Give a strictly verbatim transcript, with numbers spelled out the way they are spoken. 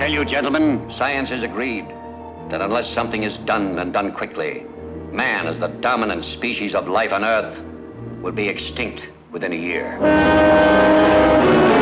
tell you, gentlemen, science has agreed that unless something is done and done quickly, man, as the dominant species of life on Earth, will be extinct within a year.